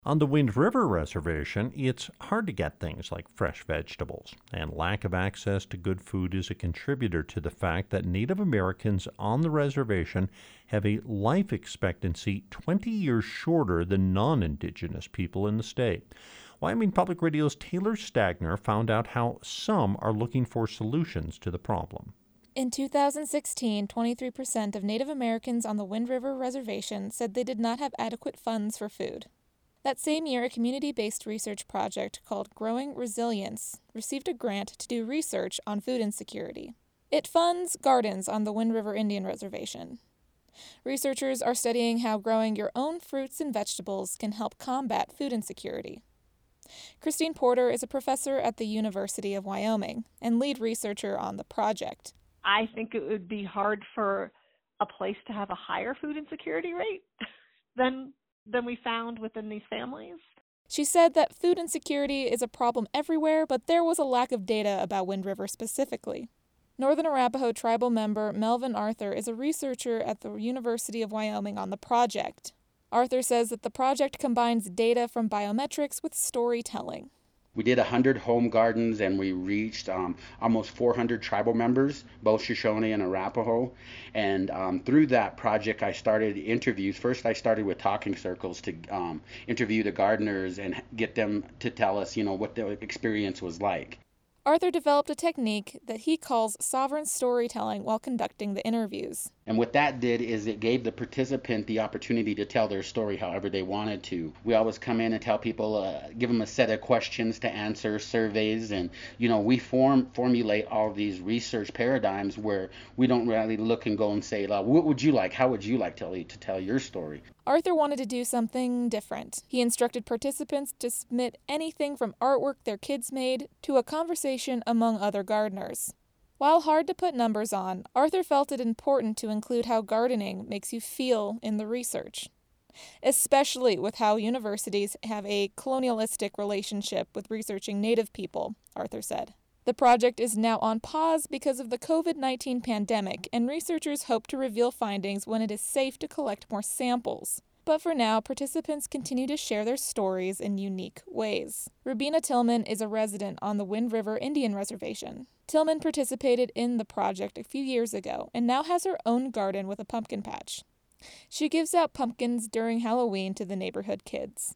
On the Wind River Reservation, it's hard to get things like fresh vegetables, and lack of access to good food is a contributor to the fact that Native Americans on the reservation have a life expectancy 20 years shorter than non Indigenous people in the state. Wyoming Public Radio's Taylor Stagner found out how some are looking for solutions to the problem. In 2016, 23% of Native Americans on the Wind River Reservation said they did not have adequate funds for food. That same year, a community-based research project called Growing Resilience received a grant to do research on food insecurity. It funds gardens on the Wind River Indian Reservation. Researchers are studying how growing your own fruits and vegetables can help combat food insecurity. Christine Porter is a professor at the University of Wyoming and lead researcher on the project. I think it would be hard for a place to have a higher food insecurity rate than we found within these families. She said that food insecurity is a problem everywhere, but there was a lack of data about Wind River specifically. Northern Arapaho tribal member Melvin Arthur is a researcher at the University of Wyoming on the project. Arthur says that the project combines data from biometrics with storytelling. We did 100 home gardens and we reached almost 400 tribal members, both Shoshone and Arapaho. And through that project, I started interviews. First, I started with talking circles to interview the gardeners and get them to tell us, what the experience was like. Arthur developed a technique that he calls sovereign storytelling while conducting the interviews. And what that did is it gave the participant the opportunity to tell their story however they wanted to. We always come in and tell people, give them a set of questions to answer, surveys, and we formulate all these research paradigms where we don't really look and go and say, what would you like? How would you like to tell your story? Arthur wanted to do something different. He instructed participants to submit anything from artwork their kids made to a conversation among other gardeners. While hard to put numbers on, Arthur felt it important to include how gardening makes you feel in the research, especially with how universities have a colonialistic relationship with researching Native people, Arthur said. The project is now on pause because of the COVID-19 pandemic, and researchers hope to reveal findings when it is safe to collect more samples. But for now, participants continue to share their stories in unique ways. Rubina Tillman is a resident on the Wind River Indian Reservation. Tillman participated in the project a few years ago and now has her own garden with a pumpkin patch. She gives out pumpkins during Halloween to the neighborhood kids.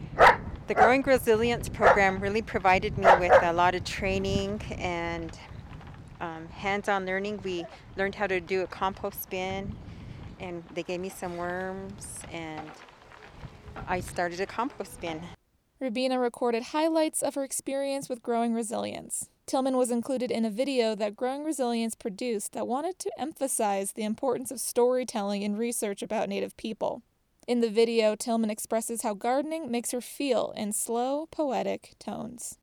The Growing Resilience program really provided me with a lot of training and hands-on learning. We learned how to do a compost bin, and they gave me some worms, and I started a compost bin. Rubina recorded highlights of her experience with Growing Resilience. Tillman was included in a video that Growing Resilience produced that wanted to emphasize the importance of storytelling in research about Native people. In the video, Tillman expresses how gardening makes her feel in slow, poetic tones.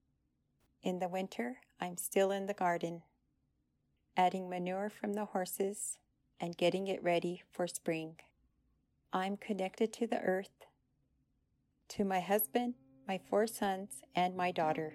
In the winter, I'm still in the garden, adding manure from the horses and getting it ready for spring. I'm connected to the earth, to my husband, my 4 sons, and my daughter,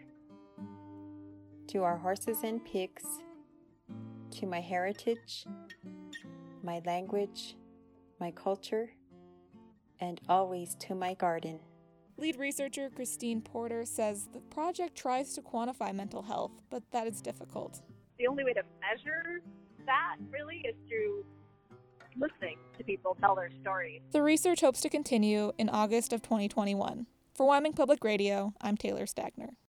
to our horses and pigs, to my heritage, my language, my culture, and always to my garden. Lead researcher Christine Porter says the project tries to quantify mental health, but that is difficult. The only way to measure that really is through listening to people tell their stories. The research hopes to continue in August of 2021. For Wyoming Public Radio, I'm Taylor Stagner.